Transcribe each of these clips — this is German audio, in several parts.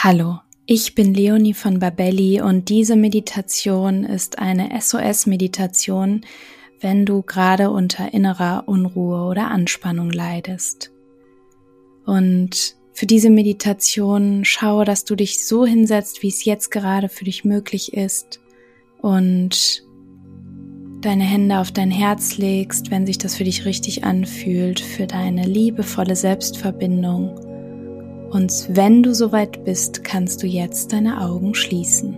Hallo, ich bin Leonie von Babelli und diese Meditation ist eine SOS-Meditation, wenn du gerade unter innerer Unruhe oder Anspannung leidest. Und für diese Meditation schaue, dass du dich so hinsetzt, wie es jetzt gerade für dich möglich ist und deine Hände auf dein Herz legst, wenn sich das für dich richtig anfühlt, für deine liebevolle Selbstverbindung. Und wenn du soweit bist, kannst du jetzt deine Augen schließen.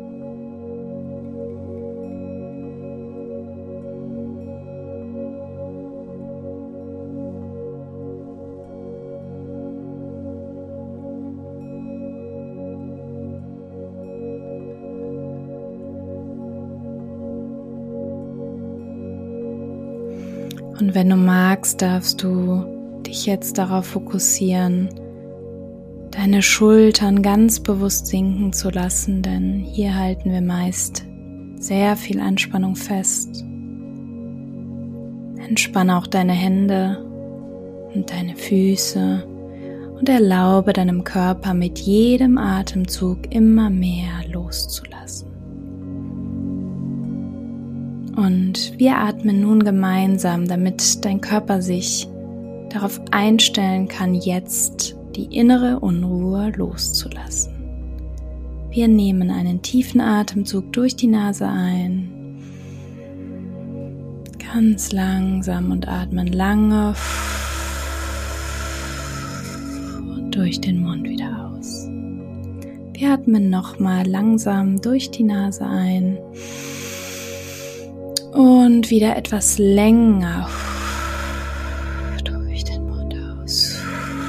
Und wenn du magst, darfst du dich jetzt darauf fokussieren, deine Schultern ganz bewusst sinken zu lassen, denn hier halten wir meist sehr viel Anspannung fest. Entspanne auch deine Hände und deine Füße und erlaube deinem Körper mit jedem Atemzug immer mehr loszulassen. Und wir atmen nun gemeinsam, damit dein Körper sich darauf einstellen kann, jetzt die innere Unruhe loszulassen. Wir nehmen einen tiefen Atemzug durch die Nase ein, ganz langsam und atmen lange und durch den Mund wieder aus. Wir atmen nochmal langsam durch die Nase ein und wieder etwas länger durch den Mund aus.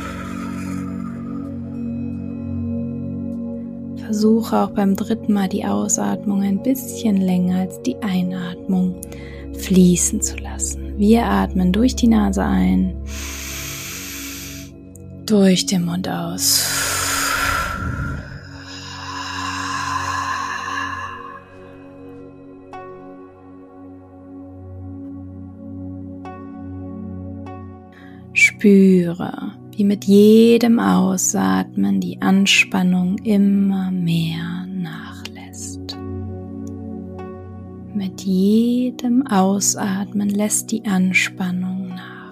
Versuche auch beim dritten Mal die Ausatmung ein bisschen länger als die Einatmung fließen zu lassen. Wir atmen durch die Nase ein, durch den Mund aus. Spüre, wie mit jedem Ausatmen die Anspannung immer mehr nachlässt. Mit jedem Ausatmen lässt die Anspannung nach.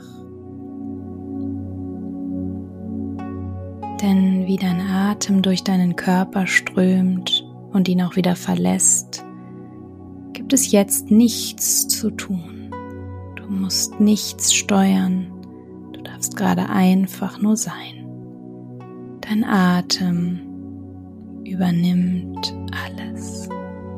Denn wie dein Atem durch deinen Körper strömt und ihn auch wieder verlässt, gibt es jetzt nichts zu tun. Du musst nichts steuern. Du darfst gerade einfach nur sein. Dein Atem übernimmt alles.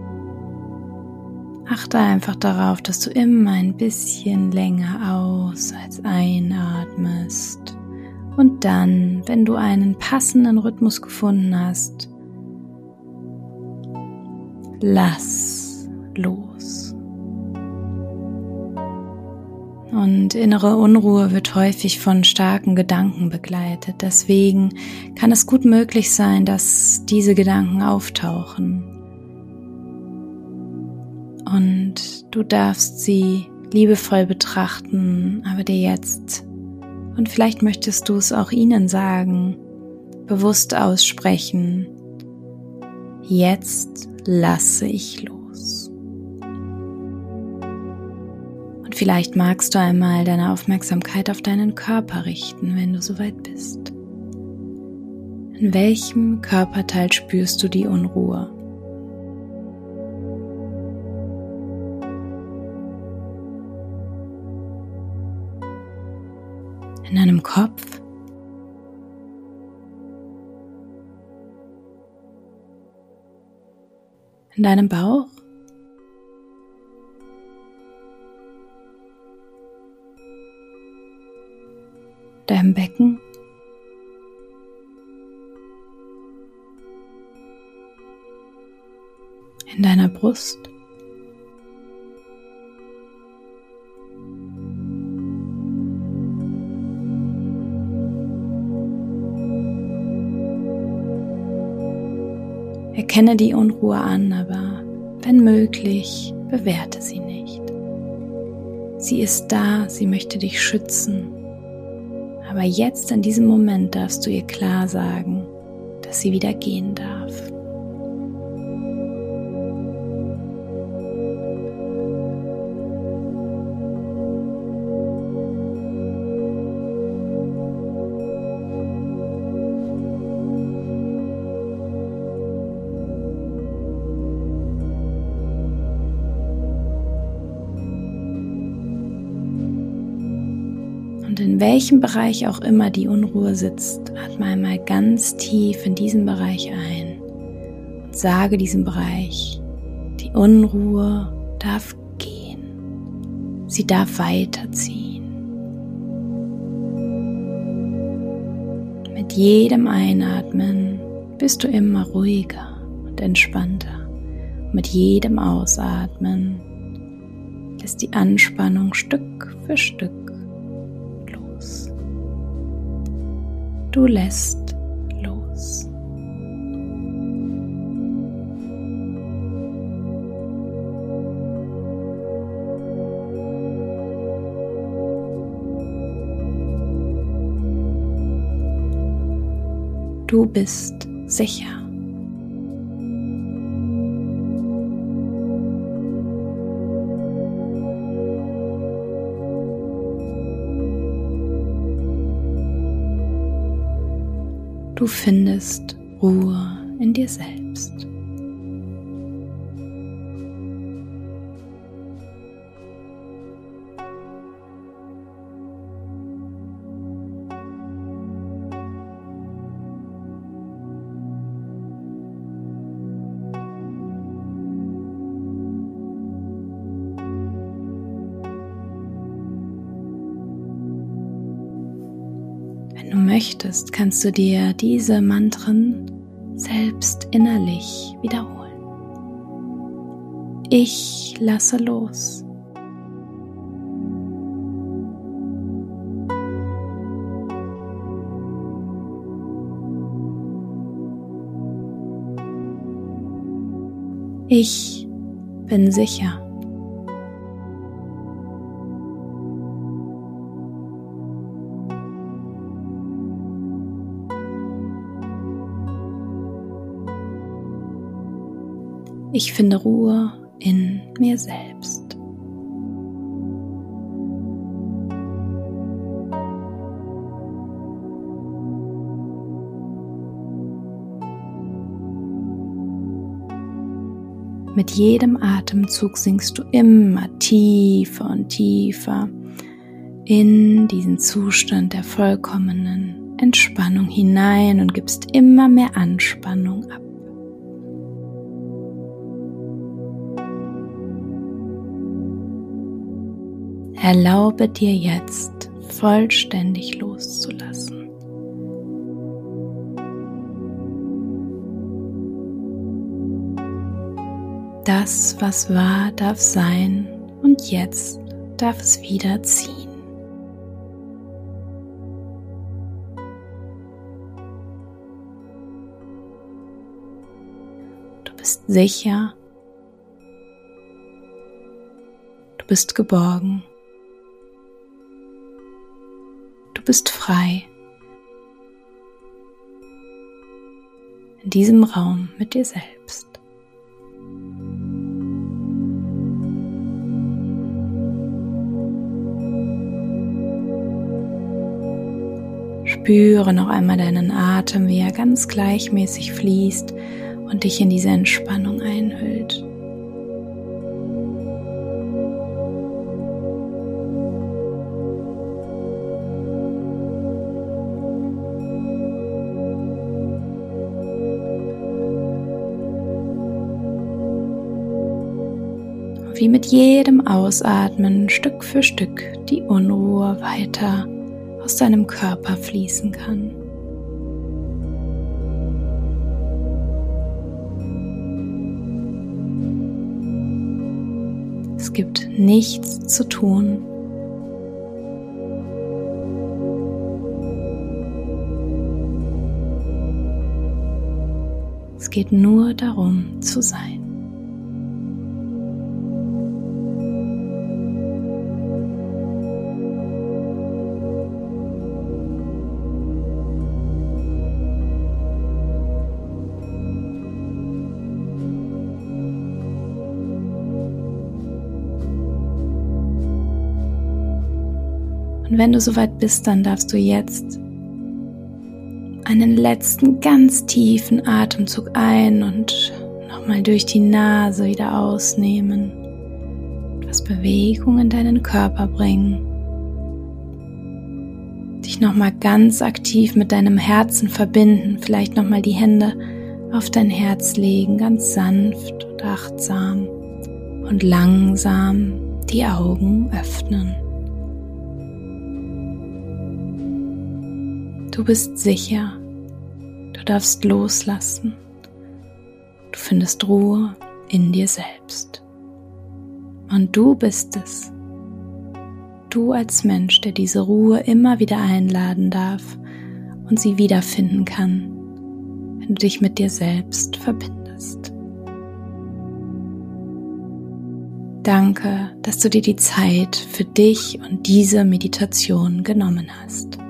Achte einfach darauf, dass du immer ein bisschen länger aus als einatmest. Und dann, wenn du einen passenden Rhythmus gefunden hast, lass los. Und innere Unruhe wird häufig von starken Gedanken begleitet. Deswegen kann es gut möglich sein, dass diese Gedanken auftauchen. Und du darfst sie liebevoll betrachten, aber dir jetzt, und vielleicht möchtest du es auch ihnen sagen, bewusst aussprechen: Jetzt lasse ich los. Vielleicht magst du einmal deine Aufmerksamkeit auf deinen Körper richten, wenn du soweit bist. In welchem Körperteil spürst du die Unruhe? In deinem Kopf? In deinem Bauch? Deinem Becken? In deiner Brust? Erkenne die Unruhe an, aber wenn möglich, bewerte sie nicht. Sie ist da, sie möchte dich schützen. Aber jetzt in diesem Moment darfst du ihr klar sagen, dass sie wieder gehen darf. Und in welchem Bereich auch immer die Unruhe sitzt, atme einmal ganz tief in diesen Bereich ein und sage diesem Bereich, die Unruhe darf gehen, sie darf weiterziehen. Mit jedem Einatmen bist du immer ruhiger und entspannter. Und mit jedem Ausatmen lässt die Anspannung Stück für Stück los. Du lässt los. Du bist sicher. Du findest Ruhe in dir selbst. Wenn du möchtest, kannst du dir diese Mantren selbst innerlich wiederholen. Ich lasse los. Ich bin sicher. Ich finde Ruhe in mir selbst. Mit jedem Atemzug sinkst du immer tiefer und tiefer in diesen Zustand der vollkommenen Entspannung hinein und gibst immer mehr Anspannung ab. Erlaube dir jetzt, vollständig loszulassen. Das, was war, darf sein und jetzt darf es wieder ziehen. Du bist sicher, du bist geborgen. Du bist frei in diesem Raum mit dir selbst. Spüre noch einmal deinen Atem, wie er ganz gleichmäßig fließt und dich in diese Entspannung einhüllt. Wie mit jedem Ausatmen Stück für Stück die Unruhe weiter aus deinem Körper fließen kann. Es gibt nichts zu tun. Es geht nur darum zu sein. Und wenn du soweit bist, dann darfst du jetzt einen letzten ganz tiefen Atemzug ein und nochmal durch die Nase wieder ausnehmen. Etwas Bewegung in deinen Körper bringen. Dich nochmal ganz aktiv mit deinem Herzen verbinden. Vielleicht nochmal die Hände auf dein Herz legen, ganz sanft und achtsam. Und langsam die Augen öffnen. Du bist sicher. Du darfst loslassen. Du findest Ruhe in dir selbst. Und du bist es. Du als Mensch, der diese Ruhe immer wieder einladen darf und sie wiederfinden kann, wenn du dich mit dir selbst verbindest. Danke, dass du dir die Zeit für dich und diese Meditation genommen hast.